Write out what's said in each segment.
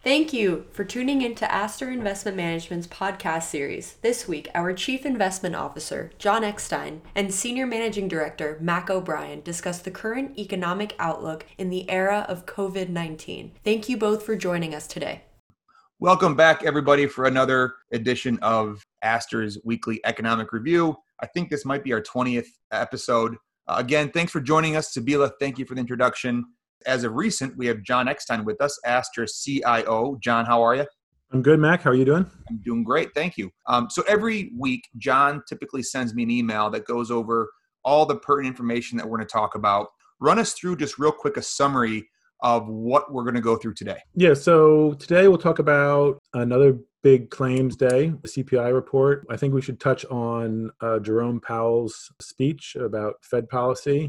Thank you for tuning into Aster Investment Management's podcast series. This week, our Chief Investment Officer, John Eckstein, and Senior Managing Director, Mac O'Brien, discuss the current economic outlook in the era of COVID-19. Thank you both for joining us today. Welcome back, everybody, for another edition of Aster's Weekly Economic Review. I think this might be our 20th episode. Again, thanks for joining us. Sabila, thank you for the introduction. As of recent, we have John Eckstein with us, Aster's CIO. John, how are you? I'm good, Mac. How are you doing? I'm doing great. Thank you. So every week, John typically sends me an email that goes over all the pertinent information that we're going to talk about. Run us through just real quick a summary of what we're going to go through today. Yeah, so today we'll talk about another big claims day, the CPI report. I think we should touch on Jerome Powell's speech about Fed policy,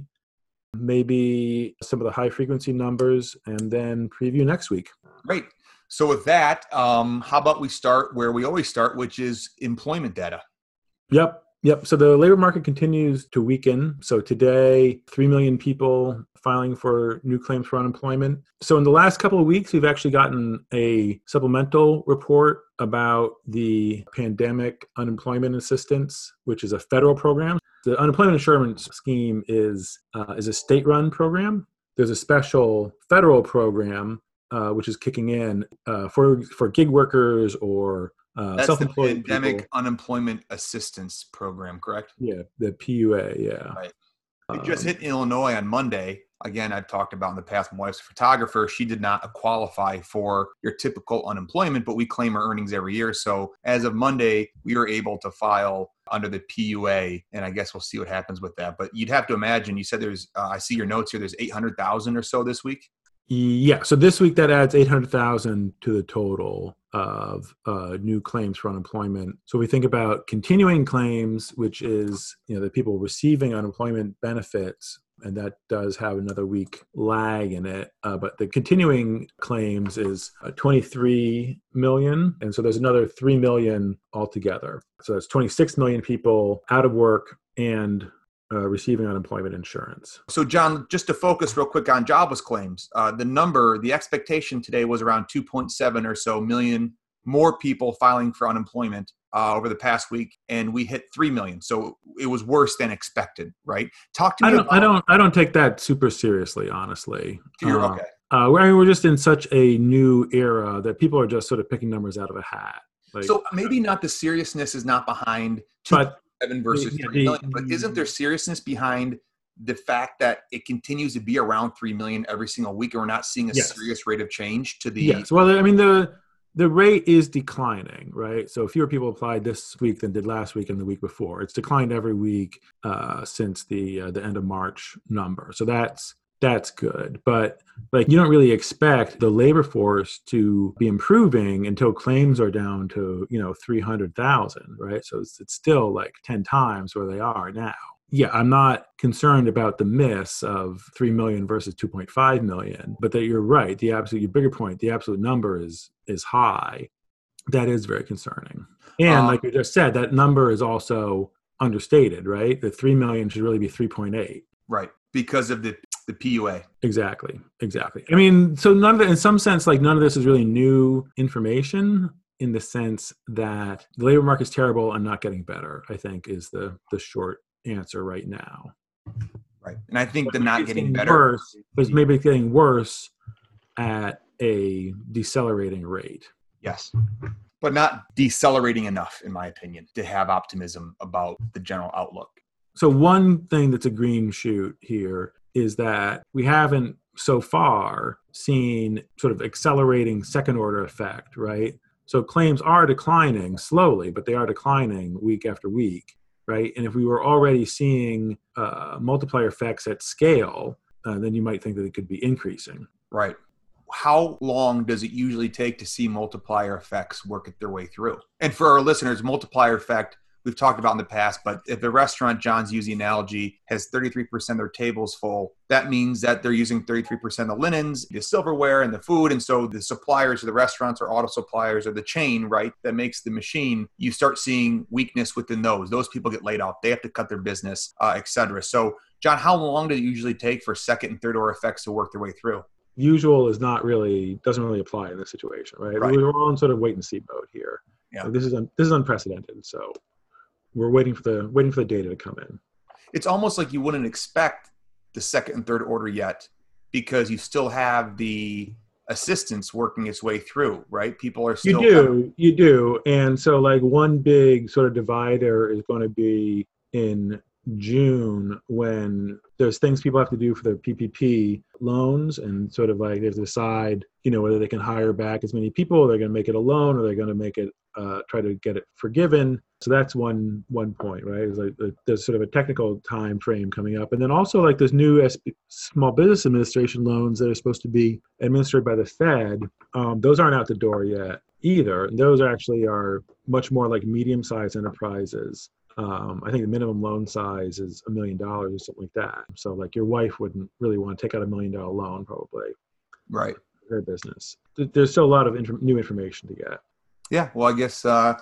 maybe some of the high frequency numbers, and then preview next week. Great. So with that, how about we start where we always start, which is employment data. Yep. So the labor market continues to weaken. So today, 3 million people filing for new claims for unemployment. So in the last couple of weeks, we've actually gotten a supplemental report about the pandemic unemployment assistance, which is a federal program. The unemployment insurance scheme is a state-run program. There's a special federal program which is kicking in for gig workers or that's self-employed the Pandemic people. Unemployment Assistance Program, correct? Yeah, the PUA, yeah. Right. It just hit Illinois on Monday. Again, I've talked about in the past, my wife's a photographer. She did not qualify for your typical unemployment, but we claim our earnings every year. So as of Monday, we were able to file under the PUA, and I guess we'll see what happens with that. But you'd have to imagine, you said there's, I see your notes here, there's 800,000 or so this week? Yeah, so this week that adds 800,000 to the total of new claims for unemployment. So we think about continuing claims, which is the people receiving unemployment benefits, and that does have another week lag in it. But the continuing claims is 23 million, and so there's another 3 million altogether. So that's 26 million people out of work and receiving unemployment insurance. So John, just to focus real quick on jobless claims, the expectation today was around 2.7 or so million more people filing for unemployment over the past week, and we hit 3 million. So it was worse than expected, right? Talk to me. I don't take that super seriously, honestly. Okay. We're just in such a new era that people are just sort of picking numbers out of a hat. So maybe not the seriousness is not behind 2.7 versus 3 million, but isn't there seriousness behind the fact that it continues to be around 3 million every single week, and we're not seeing a serious rate of change to the... Yes, well, I mean, the rate is declining, right? So fewer people applied this week than did last week and the week before. It's declined every week since the end of March number. So that's good. But you don't really expect the labor force to be improving until claims are down to 300,000, right? So it's still like 10 times where they are now. Yeah, I'm not concerned about the miss of 3 million versus 2.5 million, but that you're right. Your bigger point, the absolute number is high. That is very concerning. And like you just said, that number is also understated, right? The 3 million should really be 3.8. Right, because of the PUA. Exactly. I mean, so in some sense, none of this is really new information in the sense that the labor market is terrible and not getting better, I think is the short answer right now. Right. And I think the not getting better is maybe getting worse at a decelerating rate. Yes. But not decelerating enough, in my opinion, to have optimism about the general outlook. So one thing that's a green shoot here is that we haven't so far seen sort of accelerating second order effect, right? So claims are declining slowly, but they are declining week after week. Right. And if we were already seeing multiplier effects at scale, then you might think that it could be increasing. Right. How long does it usually take to see multiplier effects work their way through? And for our listeners, multiplier effect, we've talked about in the past, but if the restaurant, John's using analogy, has 33% of their tables full, that means that they're using 33% of the linens, the silverware, and the food. And so the suppliers or the restaurants or auto suppliers or the chain, right, that makes the machine, you start seeing weakness within those. Those people get laid off. They have to cut their business, et cetera. So, John, how long does it usually take for second and third order effects to work their way through? usual is not really, doesn't really apply in this situation, right? Right. We're all in sort of wait and see mode here. Yeah. Like, this is unprecedented. So we're waiting for the data to come in. It's almost like you wouldn't expect the second and third order yet, because you still have the assistance working its way through, right? People are still You do. And so like one big sort of divider is going to be in June, when there's things people have to do for their PPP loans, and sort of like they have to decide, whether they can hire back as many people, or they're going to make it a loan, or they're going to make it try to get it forgiven. So that's one point, right? It's like there's sort of a technical time frame coming up, and then also like there's new Small Business Administration loans that are supposed to be administered by the Fed. Those aren't out the door yet either. Those actually are much more like medium-sized enterprises. I think the minimum loan size is $1 million or something like that. So like your wife wouldn't really want to take out $1 million loan probably. Right. For her business. There's still a lot of new information to get. Yeah. Well, I guess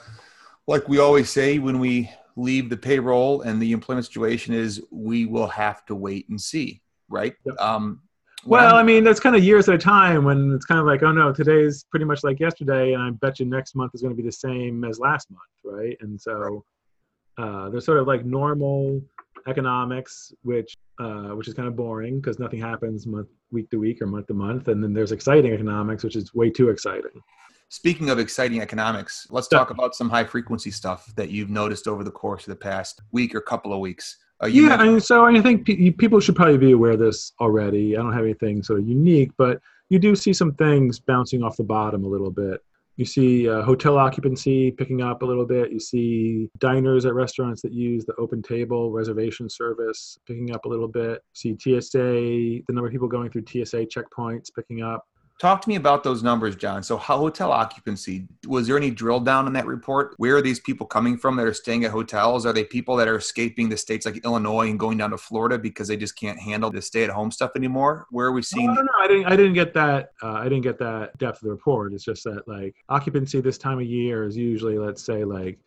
like we always say when we leave the payroll and the employment situation is we will have to wait and see. Right. Yep. Well, I mean, that's kind of years at a time, when it's kind of like, oh no, today's pretty much like yesterday, and I bet you next month is going to be the same as last month. Right. And so there's sort of like normal economics, which is kind of boring because nothing happens week to week or month to month. And then there's exciting economics, which is way too exciting. Speaking of exciting economics, let's talk about some high frequency stuff that you've noticed over the course of the past week or couple of weeks. I think people should probably be aware of this already. I don't have anything sort of unique, but you do see some things bouncing off the bottom a little bit. You see hotel occupancy picking up a little bit. You see diners at restaurants that use the open table reservation service picking up a little bit. You see TSA, the number of people going through TSA checkpoints picking up. Talk to me about those numbers, John. So hotel occupancy, was there any drill down in that report? Where are these people coming from that are staying at hotels? Are they people that are escaping the states like Illinois and going down to Florida because they just can't handle the stay-at-home stuff anymore? Where are we seeing? No, I didn't get that. I didn't get that depth of the report. It's just that like occupancy this time of year is usually, let's say, like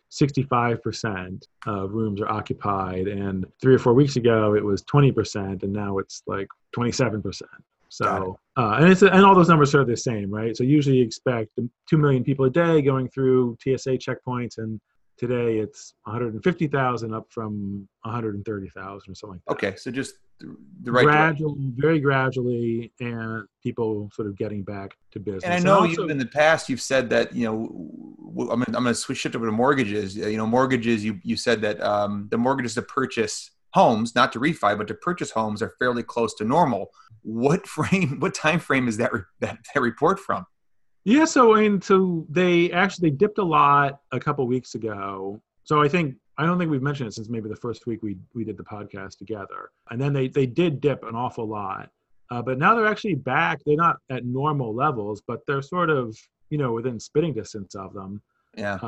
65% of rooms are occupied, and 3 or 4 weeks ago it was 20%, and now it's like 27%. So, and all those numbers are the same, right? So usually you expect 2 million people a day going through TSA checkpoints, and today it's 150,000 up from 130,000 or something like that. Okay, so just the right very gradually, and people sort of getting back to business. And I know in the past you've said that, I'm going to shift over to mortgages. Mortgages, you said that the mortgages to purchase homes, not to refi, but to purchase homes, are fairly close to normal. What time frame is that report from? Yeah, so they dipped a lot a couple weeks ago. So I don't think we've mentioned it since maybe the first week we did the podcast together. And then they did dip an awful lot. But now they're actually back. They're not at normal levels, but they're sort of, within spitting distance of them. Yeah.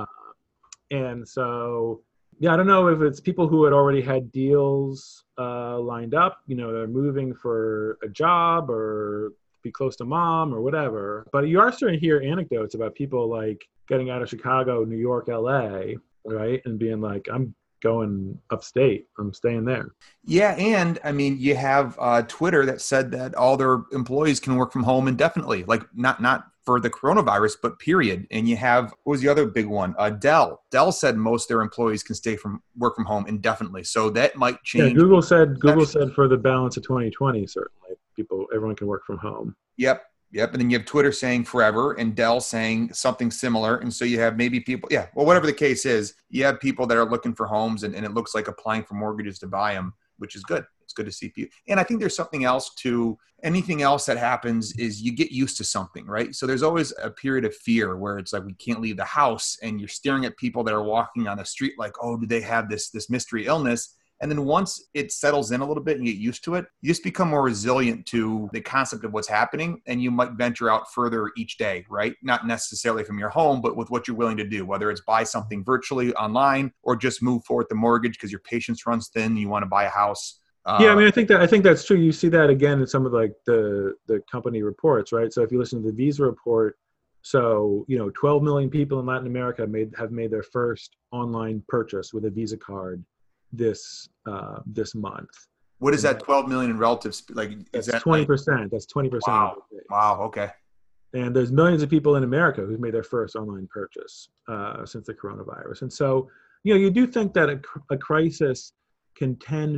And so, yeah, I don't know if it's people who had already had deals lined up, they're moving for a job or be close to mom or whatever. But you are starting to hear anecdotes about people like getting out of Chicago, New York, LA, right? And being like, I'm going upstate. I'm staying there. Yeah. And I mean, you have Twitter that said that all their employees can work from home indefinitely, like not for the coronavirus, but period. And you have, what was the other big one? Dell. Dell said most of their employees can work from home indefinitely. So that might change. Yeah, Google said for the balance of 2020, certainly everyone can work from home. Yep. And then you have Twitter saying forever and Dell saying something similar. And so you have maybe people, whatever the case is, you have people that are looking for homes and it looks like applying for mortgages to buy them, which is good. It's good to see people. And I think there's something else to anything else that happens is you get used to something, right? So there's always a period of fear where it's like we can't leave the house and you're staring at people that are walking on the street like, oh, do they have this mystery illness? And then once it settles in a little bit and you get used to it, you just become more resilient to the concept of what's happening. And you might venture out further each day, right? Not necessarily from your home, but with what you're willing to do, whether it's buy something virtually online or just move forward the mortgage because your patience runs thin, you want to buy a house. Yeah, I mean, I think that's true. You see that again in some of like the company reports, right? So if you listen to the Visa report, so 12 million people in Latin America have made their first online purchase with a Visa card this month. What is that 12 million in relative? Like, is that 20%? That's 20%. Wow. Wow. Okay. And there's millions of people in America who've made their first online purchase since the coronavirus. And so, you do think that a crisis can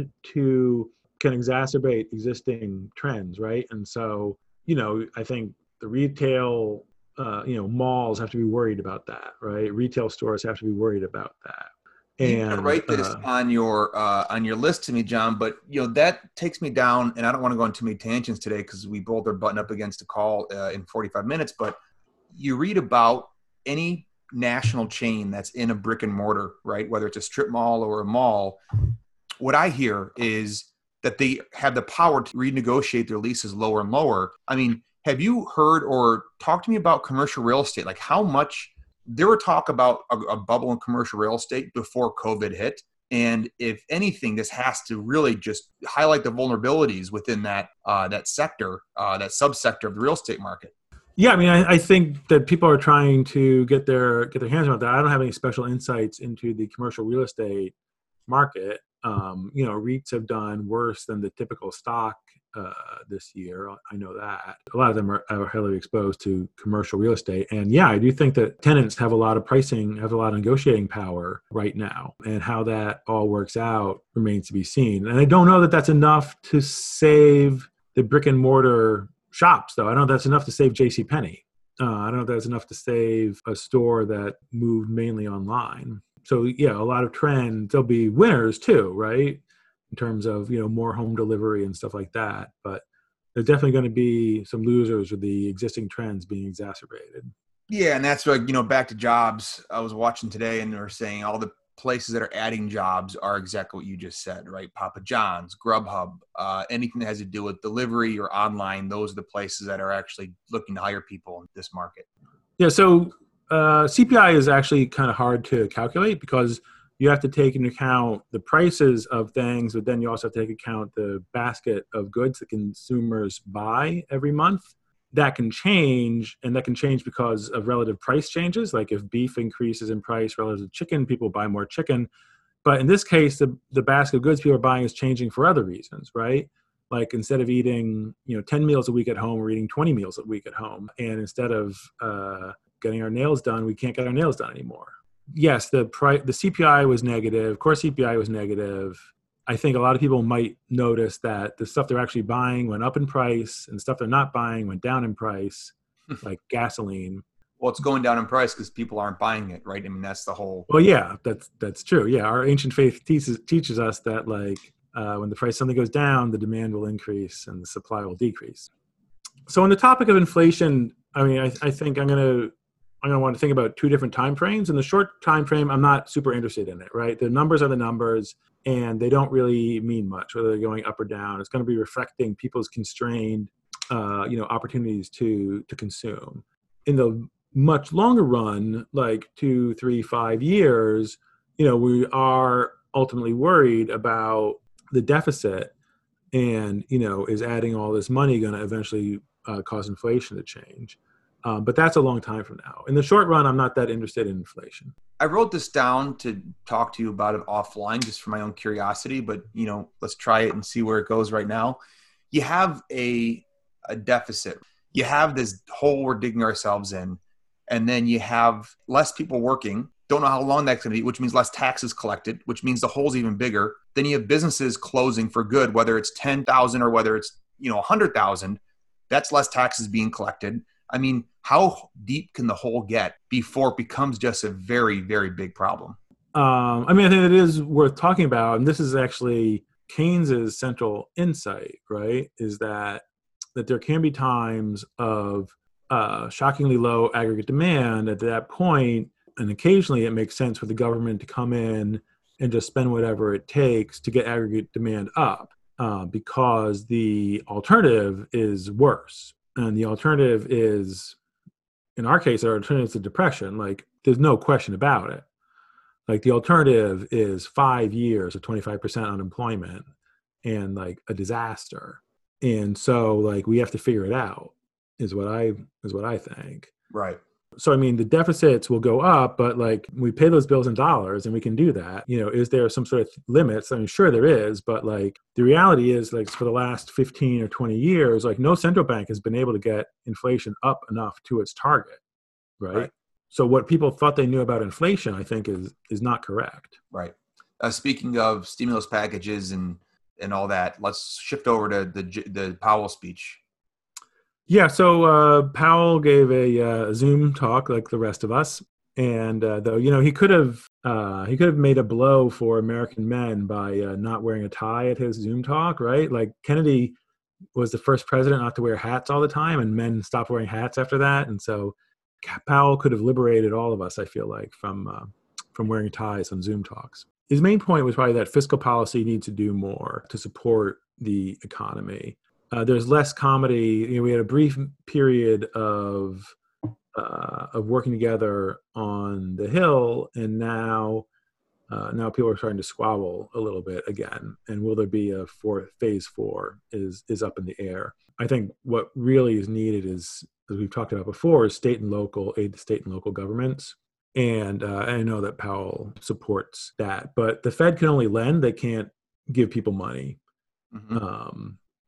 exacerbate existing trends, right? And so, I think the retail, malls have to be worried about that, right? Retail stores have to be worried about that. You can write this on your list to me, John, but that takes me down, and I don't want to go on too many tangents today because we both are butting up against a call in 45 minutes. But you read about any national chain that's in a brick and mortar, right? Whether it's a strip mall or a mall, what I hear is that they have the power to renegotiate their leases lower and lower. I mean, have you heard or talked to me about commercial real estate? Like how much? There were talk about a bubble in commercial real estate before COVID hit. And if anything, this has to really just highlight the vulnerabilities within that sector, that subsector of the real estate market. Yeah, I mean, I think that people are trying to get their hands around that. I don't have any special insights into the commercial real estate market. REITs have done worse than the typical stock this year. I know that a lot of them are heavily exposed to commercial real estate. And yeah, I do think that tenants have a lot of negotiating power right now, and how that all works out remains to be seen. And I don't know that that's enough to save the brick and mortar shops, though. I don't know if that's enough to save JCPenney. I don't know if that's enough to save a store that moved mainly online. So yeah, a lot of trends, there'll be winners too, right? In terms of, more home delivery and stuff like that. But there's definitely going to be some losers with the existing trends being exacerbated. Yeah. And that's like, back to jobs. I was watching today and they were saying all the places that are adding jobs are exactly what you just said, right? Papa John's, Grubhub, anything that has to do with delivery or online, those are the places that are actually looking to hire people in this market. Yeah. So CPI is actually kind of hard to calculate because you have to take into account the prices of things, but then you also have to take into account the basket of goods that consumers buy every month. That can change, and that can change because of relative price changes. Like if beef increases in price relative to chicken, people buy more chicken. But in this case, the basket of goods people are buying is changing for other reasons, right? Like instead of eating 10 meals a week at home, we're eating 20 meals a week at home. And instead of getting our nails done, we can't get our nails done anymore. Yes, the CPI was negative. Core CPI was negative. I think a lot of people might notice that the stuff they're actually buying went up in price, and the stuff they're not buying went down in price, like gasoline. Well, it's going down in price because people aren't buying it, right? I mean, that's the whole. Well, yeah, that's true. Yeah, our ancient faith teaches us that when the price of something goes down, the demand will increase and the supply will decrease. So on the topic of inflation, I mean, I think I'm going to want to think about two different time frames. In the short time frame, I'm not super interested in it, right? The numbers are the numbers, and they don't really mean much, whether they're going up or down. It's going to be reflecting people's constrained, opportunities to consume. In the much longer run, like 2, 3, 5 years, we are ultimately worried about the deficit, and is adding all this money going to eventually cause inflation to change? But that's a long time from now. In the short run, I'm not that interested in inflation. I wrote this down to talk to you about it offline just for my own curiosity, but let's try it and see where it goes right now. You have a deficit. You have this hole we're digging ourselves in, and then you have less people working. Don't know how long that's going to be, which means less taxes collected, which means the hole's even bigger. Then you have businesses closing for good, whether it's 10,000 or whether it's 100,000. That's less taxes being collected. I mean, how deep can the hole get before it becomes just a very, very big problem? I think it is worth talking about, and this is actually Keynes's central insight, right? Is that there can be times of shockingly low aggregate demand at that point, and occasionally it makes sense for the government to come in and just spend whatever it takes to get aggregate demand up, because the alternative is worse. And the alternative is, in our case, our alternative is depression. Like, there's no question about it. Like, the alternative is 5 years of 25% unemployment and like a disaster. And so, like, we have to figure it out. Is what I think. Right. So, I mean, the deficits will go up, but like we pay those bills in dollars and we can do that. Is there some sort of limits? I mean, sure there is, but like the reality is like for the last 15 or 20 years, like no central bank has been able to get inflation up enough to its target, right? So what people thought they knew about inflation, I think is not correct. Right. Speaking of stimulus packages and all that, let's shift over to the Powell speech. Yeah, so Powell gave a Zoom talk like the rest of us, and though he could have made a blow for American men by not wearing a tie at his Zoom talk, right? Like Kennedy was the first president not to wear hats all the time, and men stopped wearing hats after that, and so Powell could have liberated all of us, I feel like, from wearing ties on Zoom talks. His main point was probably that fiscal policy needs to do more to support the economy. There's less comedy. We had a brief period of working together on the Hill, and now people are starting to squabble a little bit again. And will there be a phase 4 is up in the air. I think what really is needed is, as we've talked about before, is aid to state and local governments. And I know that Powell supports that, but the Fed can only lend; they can't give people money. Mm-hmm.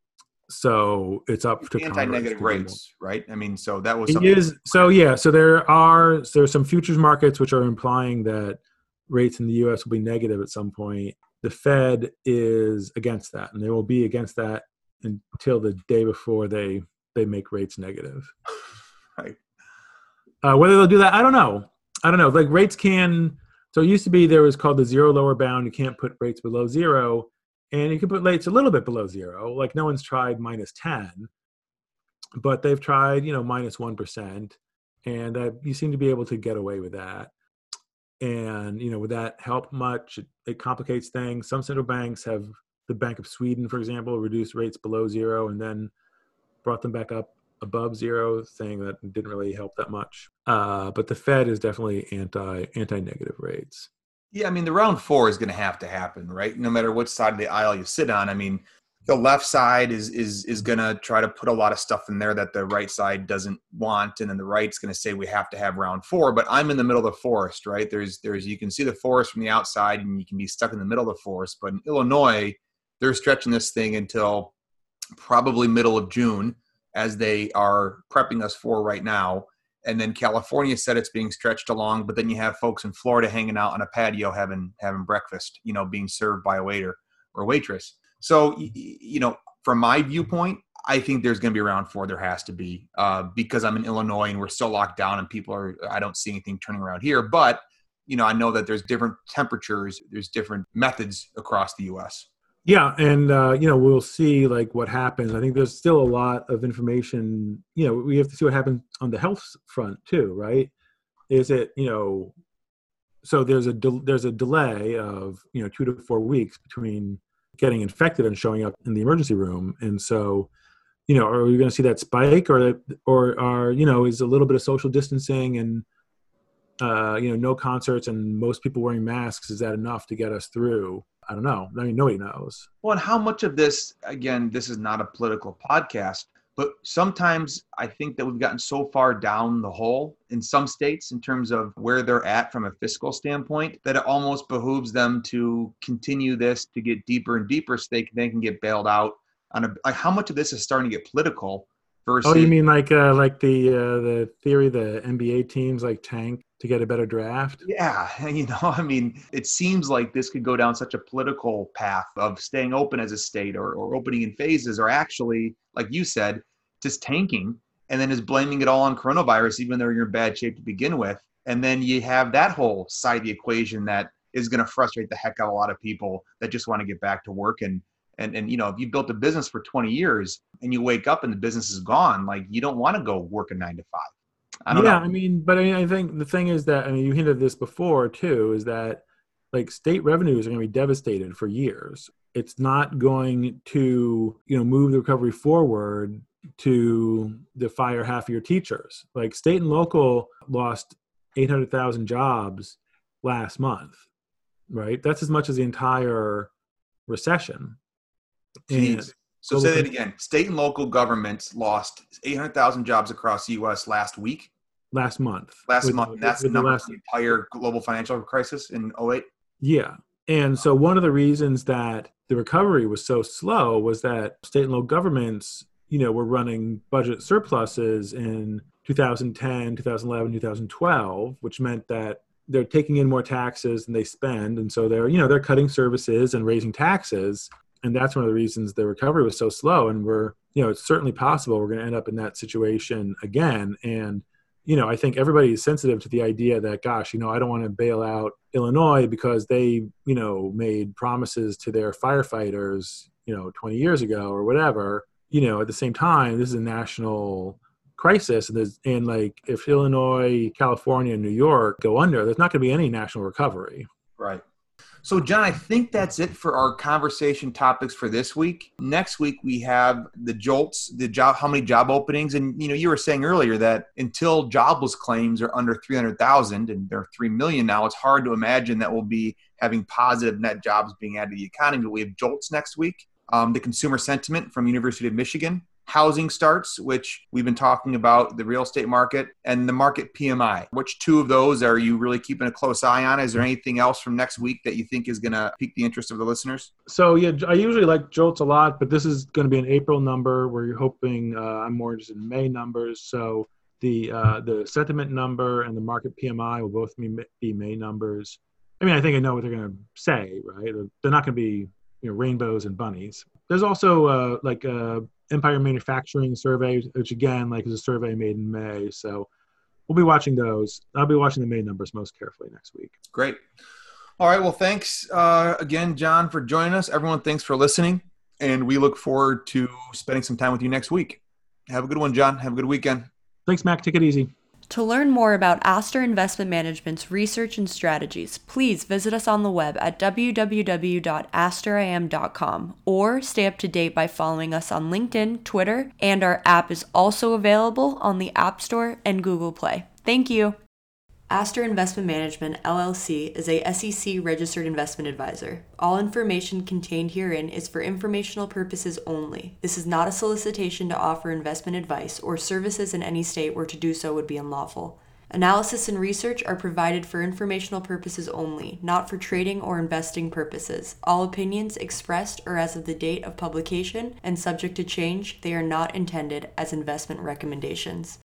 So it's up to anti-negative rates, right? I mean, so that was something. It is. So yeah. So there's some futures markets which are implying that rates in the U.S. will be negative at some point. The Fed is against that, and they will be against that until the day before they make rates negative. Right. Whether they'll do that, I don't know. Like rates can. So it used to be there was called the zero lower bound. You can't put rates below zero. And you can put rates a little bit below zero. Like no one's tried -10, but they've tried, -1%. And you seem to be able to get away with that. And, would that help much? It complicates things. Some central banks have, the Bank of Sweden, for example, reduced rates below zero and then brought them back up above zero, saying that didn't really help that much. But the Fed is definitely anti-negative rates. Yeah, I mean, the round 4 is going to happen, right? No matter what side of the aisle you sit on. I mean, the left side is going to try to put a lot of stuff in there that the right side doesn't want, and then the right's going to say we have to have round 4. But I'm in the middle of the forest, right? There's you can see the forest from the outside, and you can be stuck in the middle of the forest. But in Illinois, they're stretching this thing until probably middle of June, as they are prepping us for right now. And then California said it's being stretched along, but then you have folks in Florida hanging out on a patio having breakfast, being served by a waiter or waitress. So, from my viewpoint, I think there's going to be round 4. There has to be, because I'm in Illinois and we're still locked down and I don't see anything turning around here. But, I know that there's different temperatures, there's different methods across the U.S. Yeah, and we'll see like what happens. I think there's still a lot of information. We have to see what happens on the health front too, right? Is it so there's a delay of 2 to 4 weeks between getting infected and showing up in the emergency room, and so are we going to see that spike, or is a little bit of social distancing and no concerts and most people wearing masks, is that enough to get us through? I don't know. I mean, nobody knows. Well, and how much of this, again, this is not a political podcast, but sometimes I think that we've gotten so far down the hole in some states in terms of where they're at from a fiscal standpoint that it almost behooves them to continue this to get deeper and deeper so they can get bailed out. Like how much of this is starting to get political versus... Oh, you mean like the theory the NBA teams like tank to get a better draft? Yeah. I mean, it seems like this could go down such a political path of staying open as a state or opening in phases, or actually, like you said, just tanking and then just blaming it all on coronavirus, even though you're in bad shape to begin with. And then you have that whole side of the equation that is going to frustrate the heck out of a lot of people that just want to get back to work. And if you built a business for 20 years and you wake up and the business is gone, like you don't want to go work a 9 to 5. I don't know. I think the thing is that, you hinted this before too, is that like state revenues are going to be devastated for years. It's not going to, move the recovery forward to fire half of your teachers. Like state and local lost 800,000 jobs last month, right? That's as much as the entire recession. So say that again. State and local governments lost 800,000 jobs across the U.S. last week. last month. Last month. That's the number last of the entire global financial crisis in 2008. Yeah. And so one of the reasons that the recovery was so slow was that state and local governments, were running budget surpluses in 2010, 2011, 2012, which meant that they're taking in more taxes than they spend. And so they're cutting services and raising taxes. And that's one of the reasons the recovery was so slow. And it's certainly possible we're going to end up in that situation again. And, I think everybody is sensitive to the idea that, gosh, I don't want to bail out Illinois because they, made promises to their firefighters, 20 years ago or whatever. At the same time, this is a national crisis. And if Illinois, California, and New York go under, there's not going to be any national recovery. Right. So, John, I think that's it for our conversation topics for this week. Next week, we have the JOLTS, how many job openings. And, you were saying earlier that until jobless claims are under 300,000 and they're 3 million now, it's hard to imagine that we'll be having positive net jobs being added to the economy. But we have JOLTS next week, the consumer sentiment from University of Michigan, housing starts, which we've been talking about, the real estate market, and the market PMI. Which two of those are you really keeping a close eye on? Is there anything else from next week that you think is going to pique the interest of the listeners? So, yeah, I usually like JOLTS a lot, but this is going to be an April number where you're hoping I'm more interested in May numbers. So the sentiment number and the market PMI will both be May numbers. I mean, I think I know what they're going to say, right? They're not going to be rainbows and bunnies. There's also Empire Manufacturing Survey, which again, is a survey made in May. So we'll be watching those. I'll be watching the May numbers most carefully next week. Great. All right. Well, thanks again, John, for joining us. Everyone, thanks for listening. And we look forward to spending some time with you next week. Have a good one, John. Have a good weekend. Thanks, Mac. Take it easy. To learn more about Aster Investment Management's research and strategies, please visit us on the web at www.asteriam.com or stay up to date by following us on LinkedIn, Twitter, and our app is also available on the App Store and Google Play. Thank you. Aster Investment Management, LLC is a SEC-registered investment advisor. All information contained herein is for informational purposes only. This is not a solicitation to offer investment advice or services in any state where to do so would be unlawful. Analysis and research are provided for informational purposes only, not for trading or investing purposes. All opinions expressed are as of the date of publication and subject to change. They are not intended as investment recommendations.